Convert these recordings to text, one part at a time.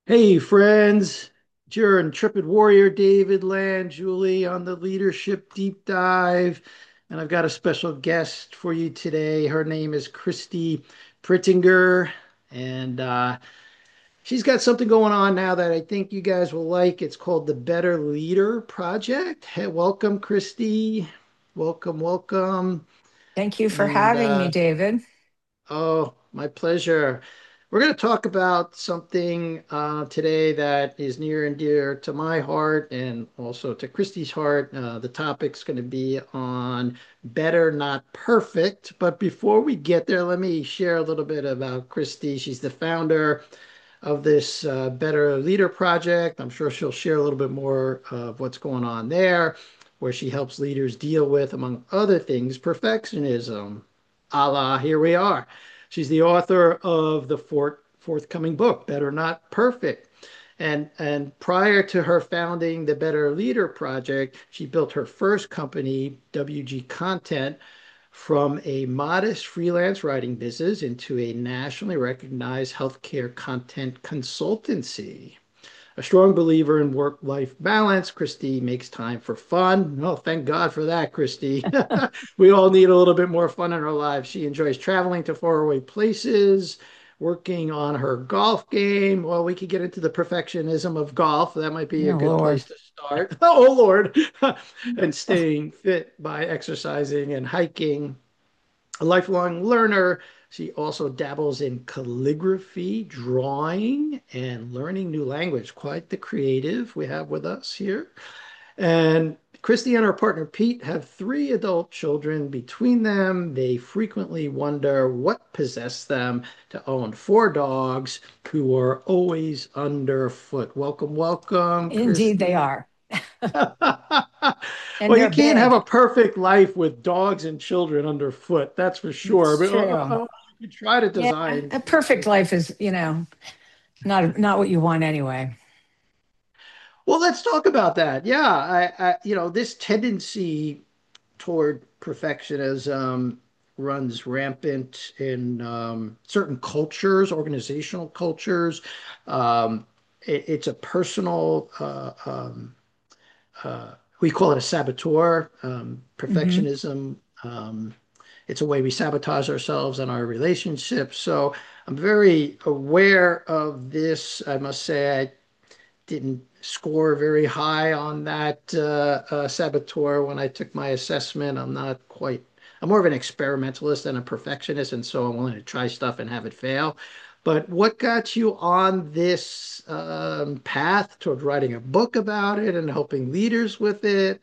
Hey, friends. It's your intrepid warrior, David Land, Julie, on the Leadership Deep Dive. And I've got a special guest for you today. Her name is Christy Prittinger. And she's got something going on now that I think you guys will like. It's called the Better Leader Project. Hey, welcome, Christy. Welcome, welcome. Thank you for And having me, David. Oh, my pleasure. We're going to talk about something today that is near and dear to my heart and also to Christy's heart. The topic's going to be on better, not perfect. But before we get there, let me share a little bit about Christy. She's the founder of this Better Leader Project. I'm sure she'll share a little bit more of what's going on there, where she helps leaders deal with, among other things, perfectionism. A la, here we are. She's the author of the forthcoming book, Better Not Perfect. And prior to her founding the Better Leader Project, she built her first company, WG Content, from a modest freelance writing business into a nationally recognized healthcare content consultancy. A strong believer in work-life balance, Christy makes time for fun. Oh, thank God for that, Christy. We all need a little bit more fun in our lives. She enjoys traveling to faraway places, working on her golf game. Well, we could get into the perfectionism of golf. That might be a Oh, good Lord. place to start. Oh, Lord. And staying fit by exercising and hiking. A lifelong learner, she also dabbles in calligraphy, drawing, and learning new language. Quite the creative we have with us here. And Christy and her partner Pete have three adult children between them. They frequently wonder what possessed them to own four dogs who are always underfoot. Welcome, welcome, Indeed, they Christy. are. And Well, you they're can't have a big. perfect life with dogs and children underfoot, that's for sure. It's But true. you could try to Yeah, design. a perfect life is, not what you want anyway. Well, let's talk about that. Yeah, this tendency toward perfectionism runs rampant in certain cultures, organizational cultures. It's a personal we call it a saboteur, Hmm. perfectionism. It's a way we sabotage ourselves and our relationships. So I'm very aware of this. I must say, I didn't score very high on that saboteur when I took my assessment. I'm more of an experimentalist than a perfectionist, and so I'm willing to try stuff and have it fail. But what got you on this path toward writing a book about it and helping leaders with it?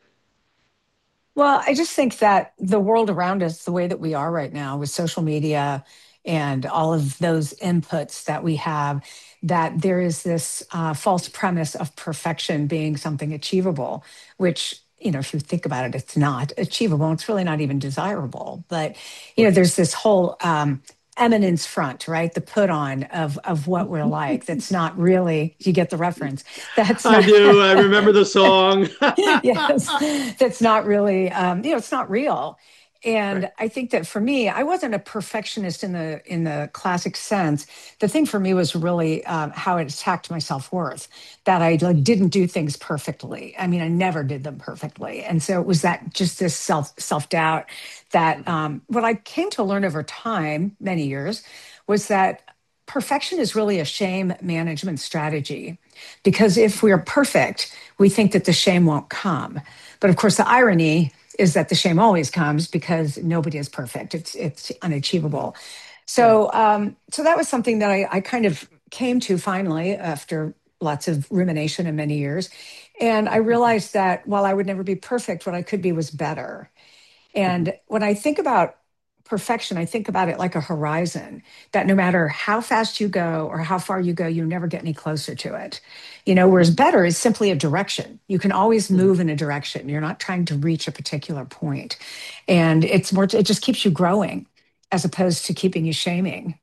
Well, I just think that the world around us, the way that we are right now with social media and all of those inputs that we have, that there is this false premise of perfection being something achievable, which, if you think about it, it's not achievable. It's really not even desirable. But, Right. there's this whole eminence front, right? The put on of what we're like. That's not really, you get the reference. That's I not. do. I remember the song. Yes, that's not really, it's not real. Right. And I think that for me, I wasn't a perfectionist in the classic sense. The thing for me was really how it attacked my self worth. That I like didn't do things perfectly. I mean, I never did them perfectly, and so it was that just this self doubt that what I came to learn over time, many years, was that perfection is really a shame management strategy. Because if we're perfect, we think that the shame won't come. But of course, the irony is that the shame always comes because nobody is perfect. It's unachievable. Right. So that was something that I kind of came to finally after lots of rumination and many years. And I realized that while I would never be perfect, what I could be was better. And when I think about perfection, I think about it like a horizon that no matter how fast you go or how far you go, you never get any closer to it. Whereas better is simply a direction. You can always move in a direction. You're not trying to reach a particular point. And it's more, it just keeps you growing as opposed to keeping you shaming.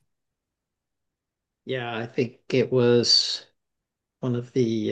Yeah, I think it was one of the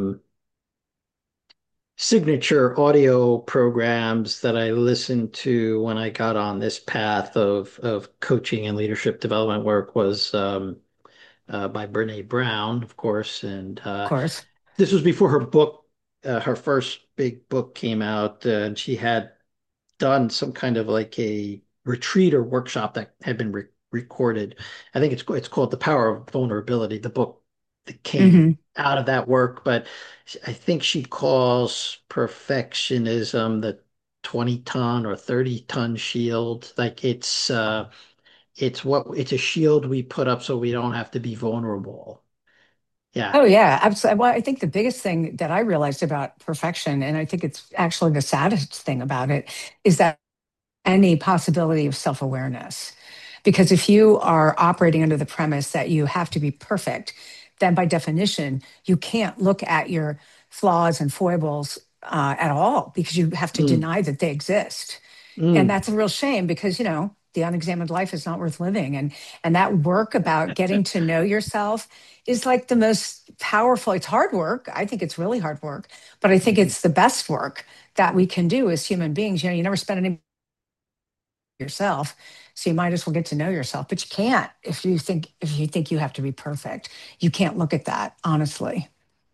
signature audio programs that I listened to when I got on this path of coaching and leadership development work was by Brene Brown, of course. And Of course. this was before her book, her first big book came out. And she had done some kind of like a retreat or workshop that had been recorded. I think it's called The Power of Vulnerability, the book that came Hmm. out of that work. But I think she calls perfectionism the 20-ton or 30-ton shield. Like it's a shield we put up so we don't have to be vulnerable. Yeah. Oh yeah, absolutely. Well, I think the biggest thing that I realized about perfection, and I think it's actually the saddest thing about it, is that any possibility of self-awareness. Because if you are operating under the premise that you have to be perfect, then by definition, you can't look at your flaws and foibles at all because you have to Mm, deny that they exist. And mm. that's a real shame because, the unexamined life is not worth living. And that work about getting to know yourself is like the most powerful. It's hard work. I think it's really hard work, but I think Mhm. it's the best work that we can do as human beings. You never spend any yourself, so you might as well get to know yourself. But you can't if you think you have to be perfect. You can't look at that honestly.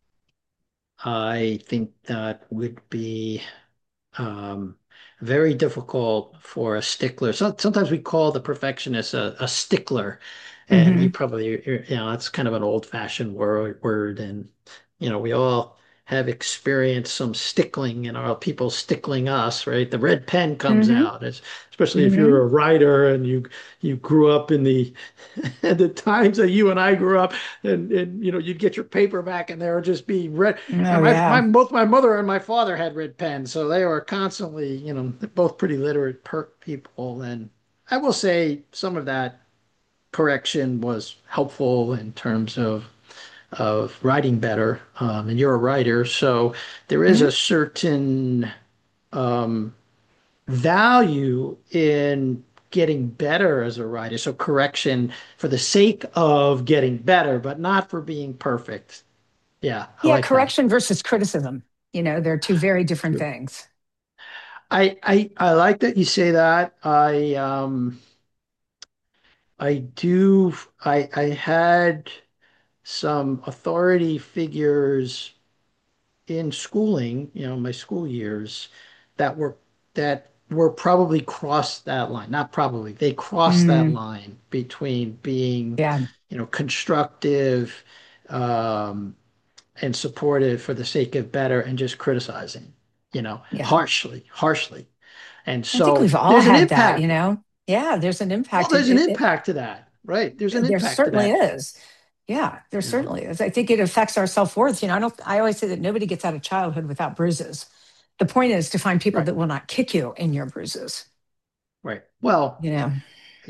I think that would be um, very difficult for a stickler. Sometimes we call the perfectionist a stickler, and you Hmm. probably, that's kind of an old-fashioned word, and we all have experienced some stickling, people stickling us, right? The red pen comes Hmm. out, especially if you're a Hmm. writer and you grew up in the the times that you and I grew up, and you'd get your paperback and there would just be red. And Oh my yeah. both my mother and my father had red pens, so they were constantly, both pretty literate people. And I will say some of that correction was helpful in terms of writing better. And you're a writer, so there is a Hmm. certain um, value in getting better as a writer. So correction for the sake of getting better, but not for being perfect. Yeah, I Yeah, like that. correction versus criticism. They're two very different True. things. I like that you say that. I do I had some authority figures in schooling, my school years that were probably crossed that line. Not probably, they crossed that Mm, line between being, yeah, constructive um and supportive for the sake of better and just criticizing, yeah. harshly. And I think so we've all there's an had that, impact. Yeah, there's an Well, impact. there's an impact to that, right? There's an There impact to certainly that, is. Yeah, there you know. certainly is. I think it affects our self-worth. I always say that nobody gets out of childhood without bruises. The point is to find people Right, that will not kick you in your bruises. right. Well, You know.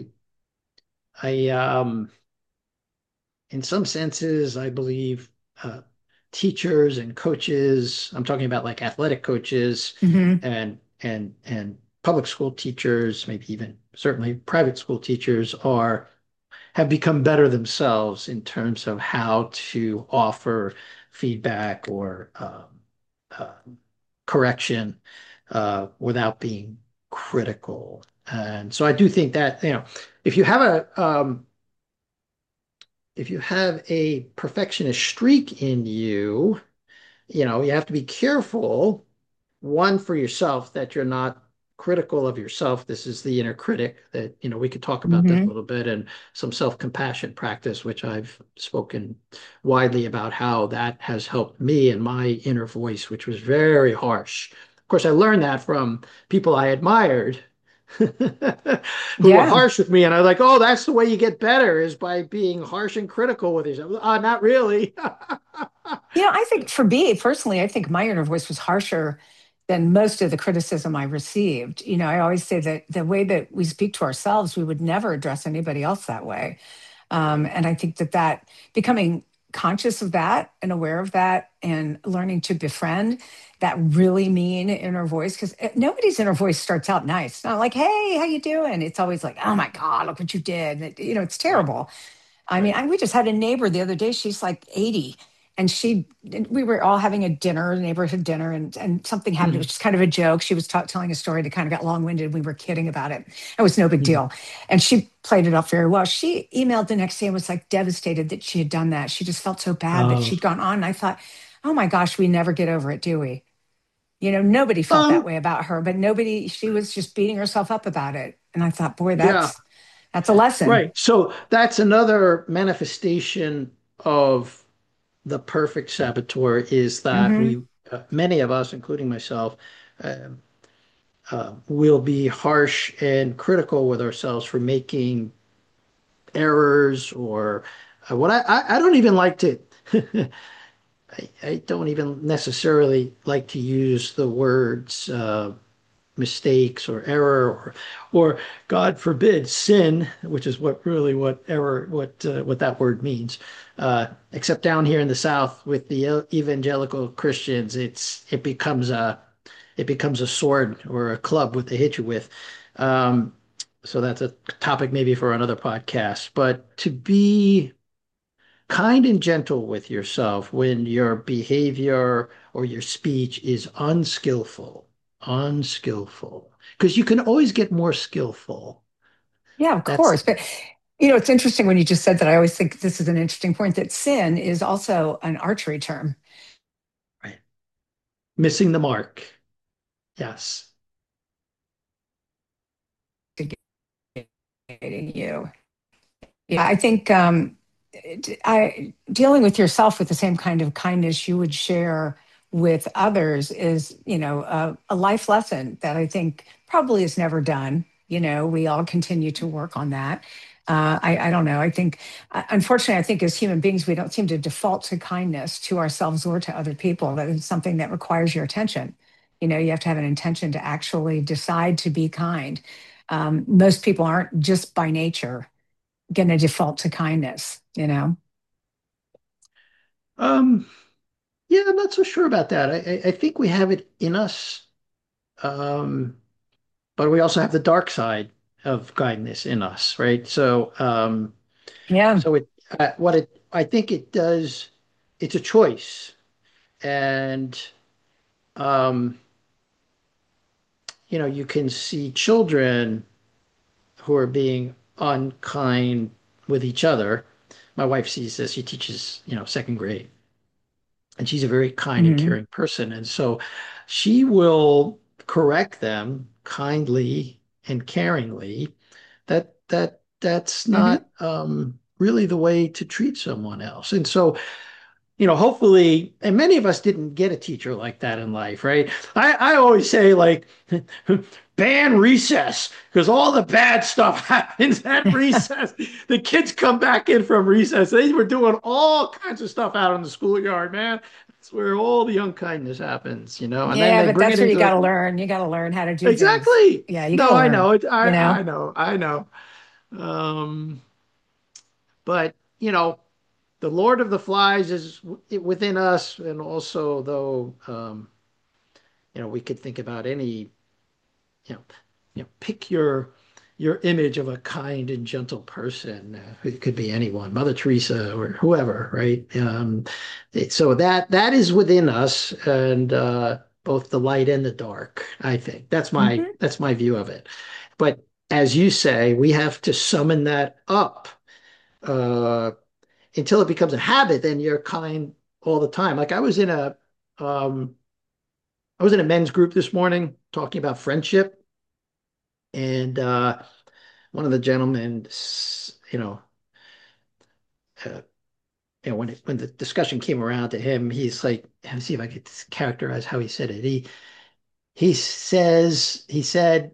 I in some senses, I believe uh, teachers and coaches, I'm talking about like athletic coaches Hmm. and public school teachers, maybe even certainly private school teachers have become better themselves in terms of how to offer feedback or uh, correction without being critical. And so I do think that, if you have a perfectionist streak in you, you have to be careful, one, for yourself, that you're not critical of yourself. This is the inner critic that, we could talk about that a Hmm. little bit, and some self-compassion practice, which I've spoken widely about how that has helped me in my inner voice, which was very harsh. Of course, I learned that from people I admired who were Yeah. harsh with me. And I was like, oh, that's the way you get better, is by being harsh and critical with yourself. Not really. I think for me personally, I think my inner voice was harsher than most of the criticism I received. I always say that the way that we speak to ourselves, we would never address anybody else that way. Right. And I think that becoming conscious of that and aware of that and learning to befriend that really mean inner voice, because nobody's inner voice starts out nice. It's not like, hey, how you doing? It's always like, oh my God, look what you did. It's Right. terrible. I mean, Right. we just had a neighbor the other day. She's like 80. And we were all having a dinner, a neighborhood dinner, and something happened. It was Mhm. just kind of a joke. She was telling a story that kind of got long winded. We were kidding about it. It was no big Mhm. deal. And she played it off very well. She emailed the next day and was like devastated that she had done that. She just felt so bad that Oh. she'd gone on. And I thought, oh my gosh, we never get over it, do we? Nobody felt that Um, way about her, but nobody, she was just beating herself up about it. And I thought, boy, yeah, that's a lesson. right. So that's another manifestation of the perfect saboteur is that Hmm. many of us, including myself, uh, will be harsh and critical with ourselves for making errors or what I don't even like to I don't even necessarily like to use the words mistakes or error or God forbid sin, which is what error what that word means. Except down here in the South with the evangelical Christians, it becomes a sword or a club with they hit you with. Um, so that's a topic maybe for another podcast. But to be kind and gentle with yourself when your behavior or your speech is unskillful, because you can always get more skillful. Yeah, of That's course. But it's interesting when you just said that. I always think this is an interesting point that sin is also an archery term. right. Missing the mark. Yes. You. Yeah, I think I dealing with yourself with the same kind of kindness you would share with others is, a life lesson that I think probably is never done. We all continue to work on that. I don't know. I think, unfortunately, I think as human beings, we don't seem to default to kindness to ourselves or to other people. That is something that requires your attention. You have to have an intention to actually decide to be kind. Most people aren't just by nature going to default to kindness. Um, yeah, I'm not so sure about that. I think we have it in us, um, but we also have the dark side of kindness in us, right? Yeah. So what I think it does, it's a choice, and um, you can see children who are being unkind with each other. My wife sees this. She teaches, second grade, and she's a very kind and Hmm. caring person. And so she will correct them kindly and caringly. That's Hmm. not really the way to treat someone else. And so hopefully, and many of us didn't get a teacher like that in life, right? I always say, like, ban recess because all the bad stuff happens at recess. The kids come back in from recess. They were doing all kinds of stuff out in the schoolyard, man. That's where all the unkindness happens, and then Yeah, they but bring that's it where you into got the to learn. You got to learn how to do things. exactly. Yeah, you got No, to I learn, know it. you know? I know. Um, but the Lord of the Flies is within us, and also though we could think about any you know pick your image of a kind and gentle person. It could be anyone, Mother Teresa or whoever, right? So that is within us, and both the light and the dark. I think Hmm. that's my view of it. But as you say, we have to summon that up. Uh, until it becomes a habit, then you're kind all the time. Like um, I was in a men's group this morning talking about friendship, and one of the gentlemen, you know, uh, when the discussion came around to him, he's like, let me see if I could characterize how he said it. He said,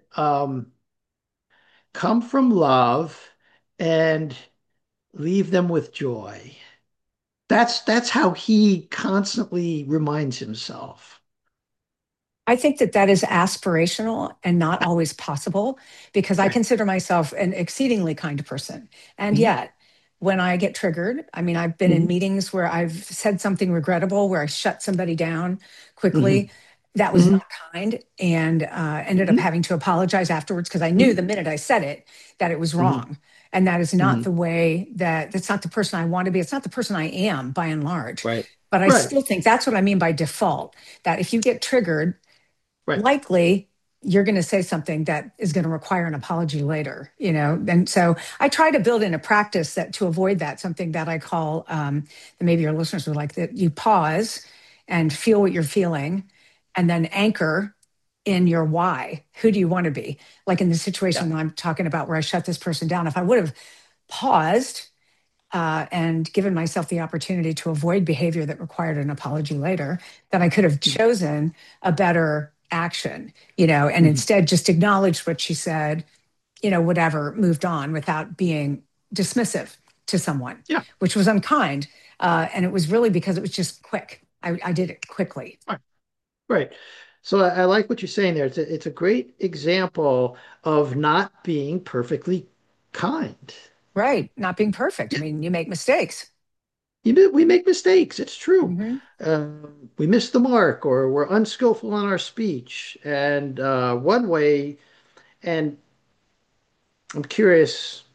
"Come from love and leave them with joy." That's how he constantly reminds himself. I think that that is aspirational and not always possible because I Right. consider myself an exceedingly kind person. And Mhm. yet, when I get triggered, I mean, I've been in Mhm. meetings where I've said something regrettable, where I shut somebody down quickly. Mhm. That was Mhm. not kind, and ended up Mhm. having to apologize afterwards because I knew Mhm. the minute I said it that it was Mhm. wrong. And that is not Hmm. the way that's not the person I want to be. It's not the person I am by and large. Right. But I Right. still think that's what I mean by default, that if you get triggered, Right. likely you're going to say something that is going to require an apology later, you know. And so I try to build in a practice that to avoid that, something that I call, that maybe your listeners would like, that you pause and feel what you're feeling and then anchor in your why. Who do you want to be? Like in the Yeah. situation that I'm talking about where I shut this person down, if I would have paused and given myself the opportunity to avoid behavior that required an apology later, then I could have chosen a better action, you know, and Mhm. instead just acknowledged what she said, you know, whatever, moved on without being dismissive to someone, Yeah. which was unkind. And it was really because it was just quick. I did it quickly. Right. Right. So I like what you're saying there. It's a great example of not being perfectly kind. Right. Not being perfect. I mean, you make mistakes. We make mistakes. It's true. Hmm. We miss the mark, or we're unskillful in our speech. And one way, and I'm curious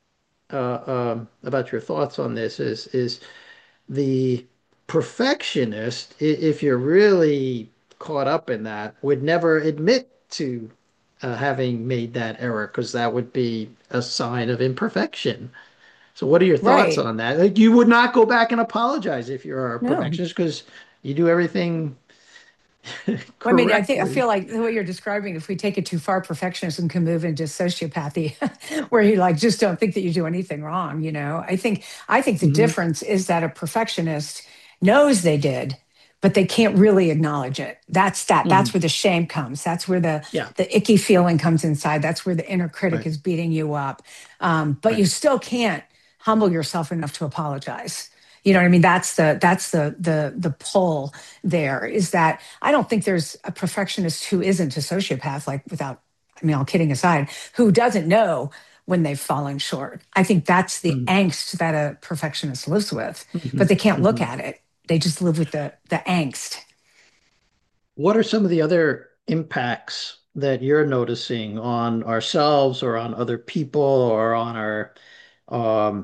about your thoughts on this, is the perfectionist, if you're really caught up in that, would never admit to having made that error because that would be a sign of imperfection. So, what are your thoughts Right. on that? Like, you would not go back and apologize if you're a No. perfectionist because you do everything Well, I mean, I correctly. feel like the way you're describing, if we take it too far, perfectionism can move into sociopathy, where you like just don't think that you do anything wrong. You know, I think the Hmm. difference is that a perfectionist knows they did, but they can't really acknowledge it. That's Hmm. where the shame comes. That's where Yeah. the icky feeling comes inside. That's where the inner critic Right. is beating you up. But Right. you still can't humble yourself enough to apologize. You know what I mean? That's the pull there, is that I don't think there's a perfectionist who isn't a sociopath, like without, I mean, all kidding aside, who doesn't know when they've fallen short. I think that's the Hmm. angst that a perfectionist lives with, Hmm. but they can't look Hmm. at it. They just live with the angst. What are some of the other impacts that you're noticing on ourselves or on other people or on our um,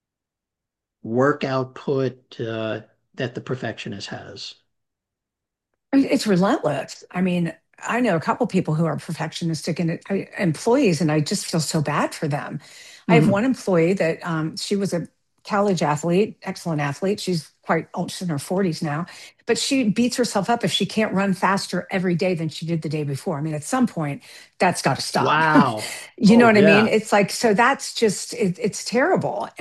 work output that the perfectionist has? It's relentless. I mean, I know a couple people who are perfectionistic and employees, and I just feel so bad for them. I have Hmm. one employee that she was a college athlete, excellent athlete. She's quite old, she's in her 40s now, but she beats herself up if she can't run faster every day than she did the day before. I mean, at some point, that's got to stop. Wow. You know Oh, what I mean? yeah. It's like, so that's just it's terrible.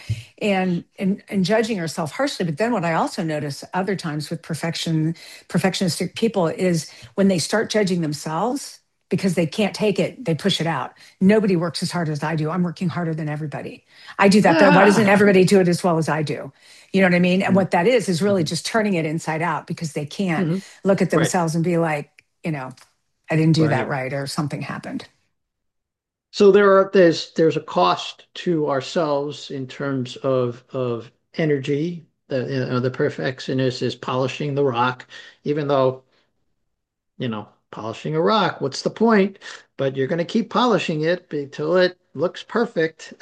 And judging herself harshly. But then what I also notice other times with perfectionistic people is when they start judging themselves because they can't take it, they push it out. Nobody works as hard as I do. I'm working harder than everybody. I do that better. Why doesn't Ah. everybody do it as well as I do? You know what I mean? And Mhm. what that is really Mhm. just turning it inside out because they can't Mhm. look at Right. themselves and be like, you know, I didn't do that Right. right or something happened. So there's a cost to ourselves in terms of energy. The perfectionist is polishing the rock, even though, polishing a rock, what's the point? But you're going to keep polishing it until it looks perfect.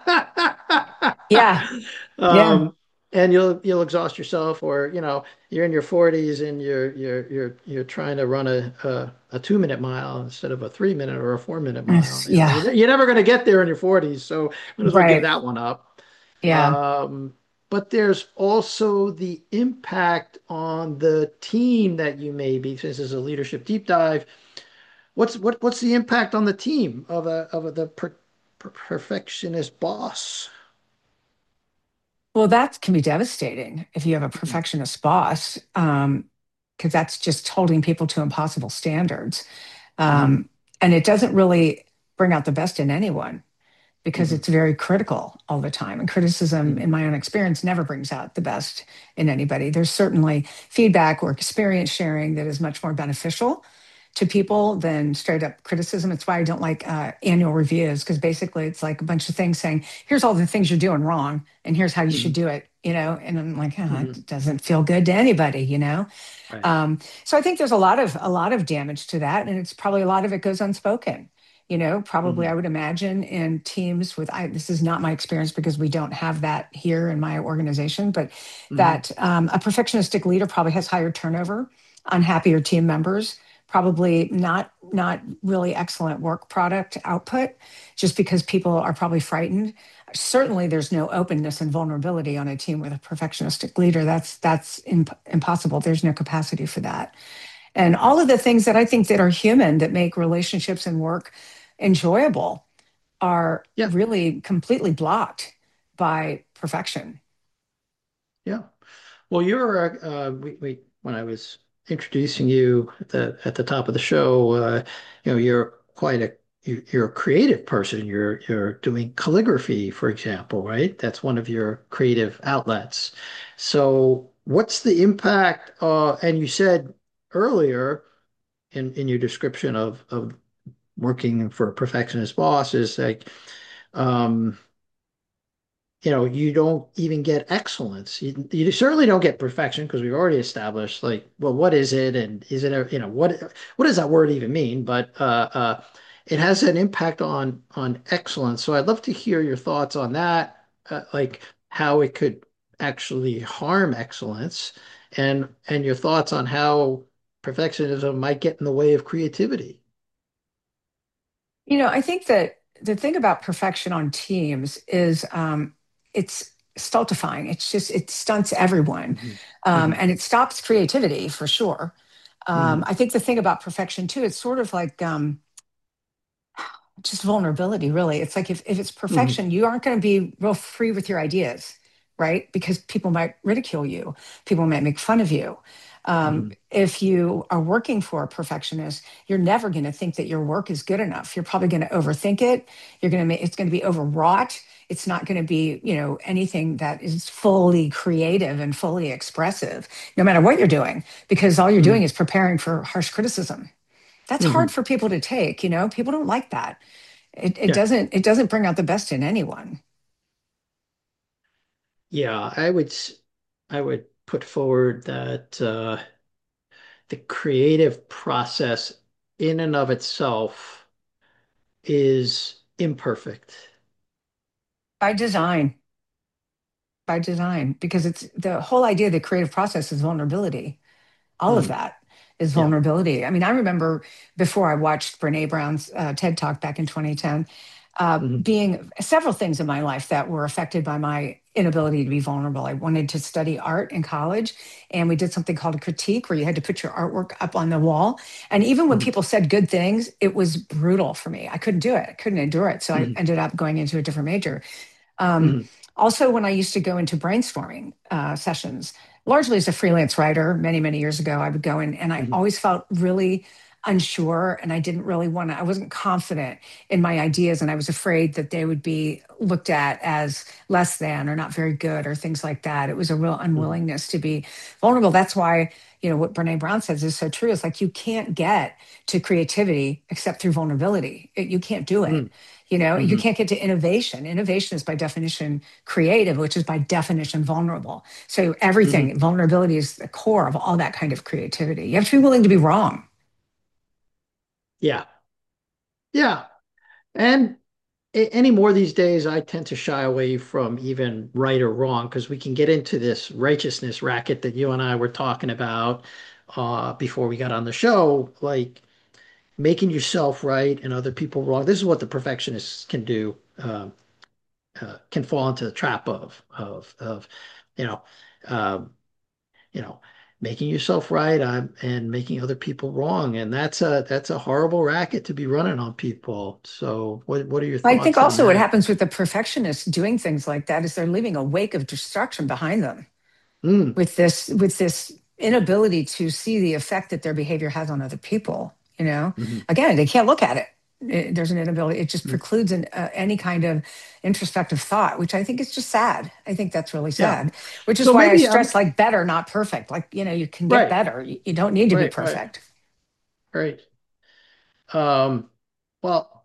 Yeah. Yeah. Um, and you'll exhaust yourself, or you're in your 40s and you're trying to run a 2-minute mile instead of a 3-minute or a 4-minute mile. Yeah. You're never going to get there in your 40s, so might as well give Right. that one up. Yeah. Um, but there's also the impact on the team that you may be. This is a leadership deep dive. What's the impact on the team of the perfectionist boss? Well, that can be devastating if you have a perfectionist boss, because that's just holding people to impossible standards. Hmm. Um, and it doesn't really bring out the best in anyone because Hmm. it's very critical all the time. And criticism, Hmm. in my own experience, never brings out the best in anybody. There's certainly feedback or experience sharing that is much more beneficial to people than straight up criticism. It's why I don't like annual reviews, because basically it's like a bunch of things saying, here's all the things you're doing wrong, and here's how you should Hmm. do it. You know, and I'm like, oh, Hmm. it doesn't feel good to anybody. You know, Right. so I think there's a lot of damage to that, and it's probably a lot of it goes unspoken. Probably I Hmm. would imagine in teams this is not my experience because we don't have that here in my organization, but Hmm. that a perfectionistic leader probably has higher turnover, unhappier team members, probably not really excellent work product output, just because people are probably frightened. Certainly, there's no openness and vulnerability on a team with a perfectionistic leader. That's impossible. There's no capacity for that. And all of the things that I think that are human that make relationships and work enjoyable are Yeah. really completely blocked by perfection. Yeah. Well, you're when I was introducing you at the top of the show, you're quite you're a creative person. You're doing calligraphy, for example, right? That's one of your creative outlets. So, what's the impact? And you said earlier in your description of working for a perfectionist boss is like, um, you don't even get excellence. You certainly don't get perfection because we've already established, like, well, what is it? And is it, what does that word even mean? But it has an impact on excellence. So I'd love to hear your thoughts on that, like how it could actually harm excellence, and your thoughts on how perfectionism might get in the way of creativity. I think that the thing about perfection on teams is it's stultifying. It stunts everyone, Hmm. Hmm. and it stops creativity for sure. Hmm. I think the thing about perfection too, it's sort of like just vulnerability, really. It's like if it's Hmm. perfection, you aren't going to be real free with your ideas, right? Because people might ridicule you, people might make fun of you. Hmm. If you are working for a perfectionist, you're never going to think that your work is good enough. You're probably going to overthink it. It's going to be overwrought. It's not going to be, anything that is fully creative and fully expressive, no matter what you're doing, because all you're doing Hmm. is preparing for harsh criticism. That's hard Hmm. for people to take. People don't like that. It Yeah. doesn't bring out the best in anyone. Yeah, I would put forward that the creative process in and of itself is imperfect. By design, by design, because it's the whole idea of the creative process is vulnerability. All of Mm, that is yeah. vulnerability. I mean, I remember before I watched Brene Brown's TED Talk back in 2010, Hmm. being several things in my life that were affected by my inability to be vulnerable. I wanted to study art in college, and we did something called a critique where you had to put your artwork up on the wall. And even when Hmm. people said good things, it was brutal for me. I couldn't do it, I couldn't endure it. So I Hmm. ended up going into a different major. Um, Hmm. Also, when I used to go into brainstorming sessions, largely as a freelance writer many, many years ago, I would go in and I Hmm. always felt really unsure and I didn't really I wasn't confident in my ideas and I was afraid that they would be looked at as less than or not very good or things like that. It was a real Hmm. unwillingness to be vulnerable. That's why, what Brene Brown says is so true. It's like you can't get to creativity except through vulnerability. You can't do it. Hmm. You Hmm. can't get to innovation. Innovation is by definition creative, which is by definition vulnerable. So Hmm. everything, vulnerability is the core of all that kind of creativity. You have to be willing to be wrong. Yeah. Yeah. And any more these days, I tend to shy away from even right or wrong because we can get into this righteousness racket that you and I were talking about before we got on the show. Like, making yourself right and other people wrong. This is what the perfectionists can do, can fall into the trap of you know, um, you know, making yourself right and making other people wrong, and that's a horrible racket to be running on people. So, what are your I think thoughts on also what that? happens with the perfectionists doing things like that is they're leaving a wake of destruction behind them Mm, with this inability to see the effect that their behavior has on other people. mhm, Again, they can't look at it. There's an inability. It just mm. precludes any kind of introspective thought, which I think is just sad. I think that's really Yeah. sad, which is So why I maybe I'm stress like better, not perfect. Like, you can get right, better. You don't need to be right, perfect. right. Um, well,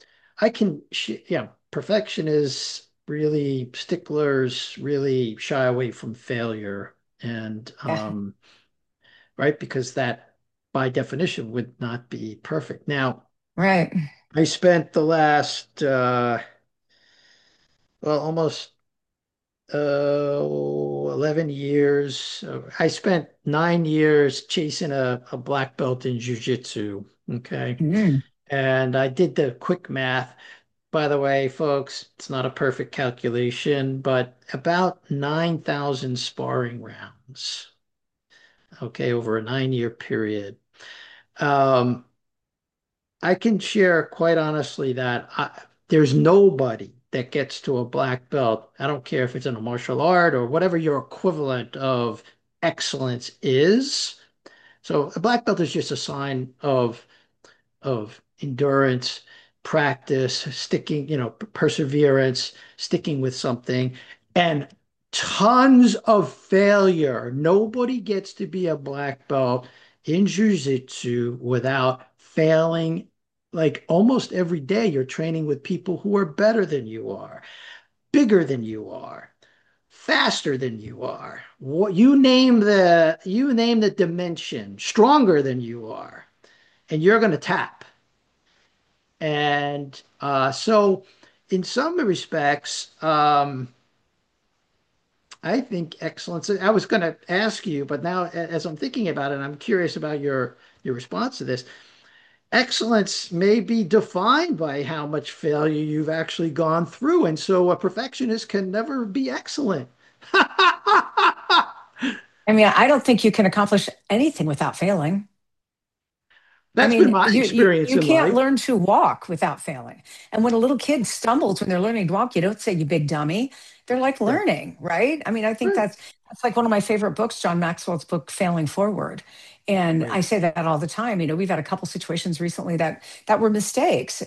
yeah, perfection is really sticklers really shy away from failure and Yeah. right because that by definition would not be perfect. Now, Right. I spent the last well, almost 11 years. I spent 9 years chasing a black belt in jiu-jitsu. Okay. Mm. And I did the quick math. By the way, folks, it's not a perfect calculation, but about 9,000 sparring rounds, okay, over a 9 year period. Um, I can share quite honestly that there's nobody that gets to a black belt. I don't care if it's in a martial art or whatever your equivalent of excellence is. So a black belt is just a sign of endurance, practice, sticking, perseverance, sticking with something, and tons of failure. Nobody gets to be a black belt in jiu-jitsu without failing. Like almost every day, you're training with people who are better than you are, bigger than you are, faster than you are. What you name the dimension, stronger than you are, and you're going to tap. And so, in some respects, I think excellence. I was going to ask you, but now as I'm thinking about it, I'm curious about your response to this. Excellence may be defined by how much failure you've actually gone through, and so a perfectionist can never be excellent. I mean, I don't think you can accomplish anything without failing. I That's been mean, my experience you in can't life. learn to walk without failing. And when a little kid stumbles when they're learning to walk, you don't say, "You big dummy." They're like Right, learning, right? I mean, I think right, that's like one of my favorite books, John Maxwell's book, Failing Forward. And right. I say that all the time. You know, we've had a couple situations recently that were mistakes,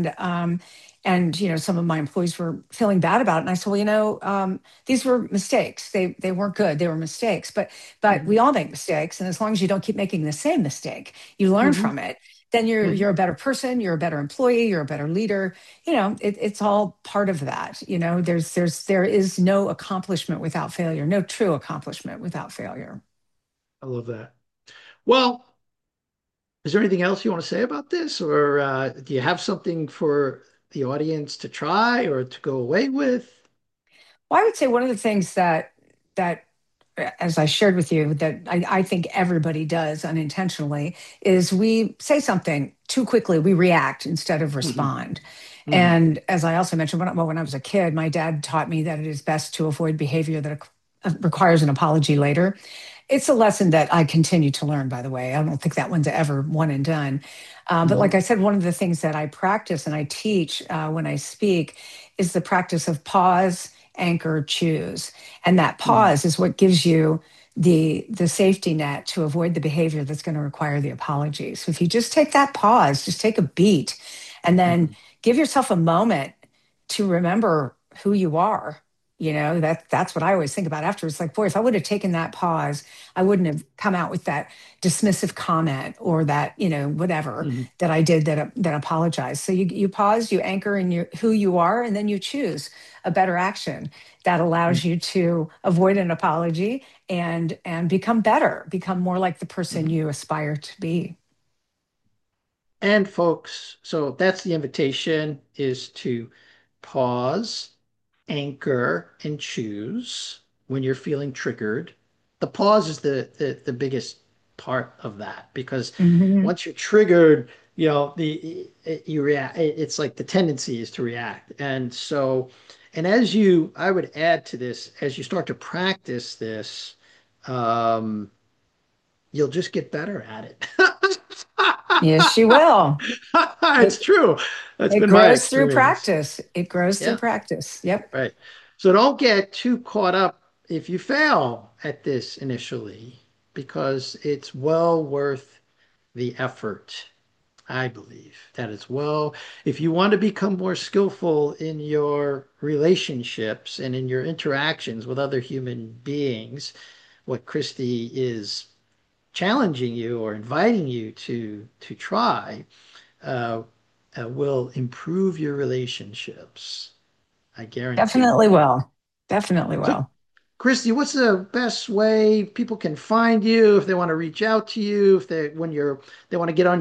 and some of my employees were feeling bad about it. And I said, well, these were mistakes. They weren't good. They were mistakes. But Hmm. we all make mistakes, and as long as you don't keep making the same mistake, you learn Hmm. from it, then you're Hmm. a better person, you're a better employee, you're a better leader. It's all part of that. There is no accomplishment without failure, no true accomplishment without failure. I love that. Well, is there anything else you want to say about this, or do you have something for the audience to try or to go away with? Well, I would say one of the things that as I shared with you, that I think everybody does unintentionally, is we say something too quickly, we react instead of Hmm. respond. Hmm. And as I also mentioned, when I was a kid, my dad taught me that it is best to avoid behavior that requires an apology later. It's a lesson that I continue to learn, by the way. I don't think that one's ever one and done. But like Hmm. I said, one of the things that I practice and I teach when I speak is the practice of pause, anchor, choose. And that Hmm. pause is what gives you the safety net to avoid the behavior that's going to require the apology. So if you just take that pause, just take a beat, and then Hmm. give yourself a moment to remember who you are. That's what I always think about after. It's like, boy, if I would have taken that pause, I wouldn't have come out with that dismissive comment or that, whatever Hmm. that I did that apologized. So you pause, you anchor in who you are, and then you choose a better action that allows you to avoid an apology and become more like the person Hmm. you aspire to be. And folks, so that's the invitation is to pause, anchor, and choose when you're feeling triggered. The pause is the biggest part of that because Mhm. once you're triggered, you react. It's like the tendency is to react. And so, and I would add to this, as you start to practice this, um, you'll just get better at it. Yes, you will. It's It true. That's it been my grows through experience. practice. It grows through Yeah, practice. Yep. right. So don't get too caught up if you fail at this initially, because it's well worth the effort. I believe that it's well, if you want to become more skillful in your relationships and in your interactions with other human beings, what Christy is challenging you or inviting you to try uh, will improve your relationships. I guarantee. Definitely will. Definitely So, will. Christy, what's the best way people can find you if they want to reach out to you, if they when you're they want to get on your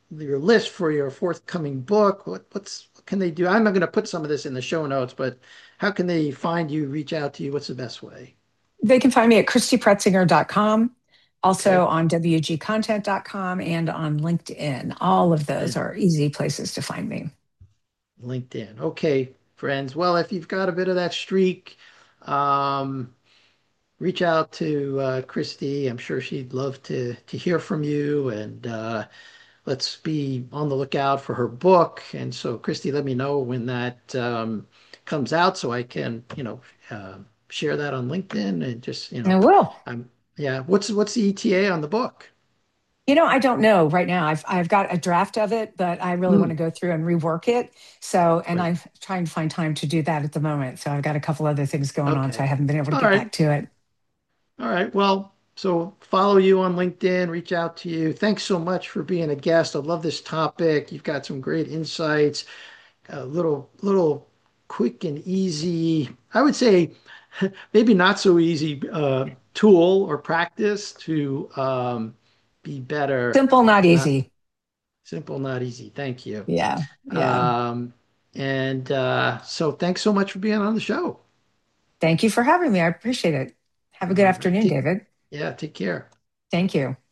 your list for your forthcoming book? What can they do? I'm not going to put some of this in the show notes, but how can they find you, reach out to you? What's the best way? They can find me at christypretzinger.com, also Okay. on wgcontent.com and on LinkedIn. All of those And are easy places to find me. LinkedIn. Okay, friends. Well, if you've got a bit of that streak, um, reach out to Christy. I'm sure she'd love to hear from you, and let's be on the lookout for her book. And so, Christy, let me know when that comes out so I can, share that on LinkedIn and just, I will. I'm yeah. What's the ETA on the book? I don't know right now. I've got a draft of it, but I really want to Mm, go through and rework it. So, and great. I'm trying to find time to do that at the moment. So I've got a couple other things going on, so I Okay. haven't been able to All get right. back to it. All right. Well, so follow you on LinkedIn, reach out to you. Thanks so much for being a guest. I love this topic. You've got some great insights, a little quick and easy. I would say maybe not so easy tool or practice to be better. Simple, not Not easy. simple, not easy. Thank you. Yeah. Yeah. Um, and so thanks so much for being on the show. Thank you for having me. I appreciate it. Have a good All right. afternoon, David. Yeah, take care. Thank you.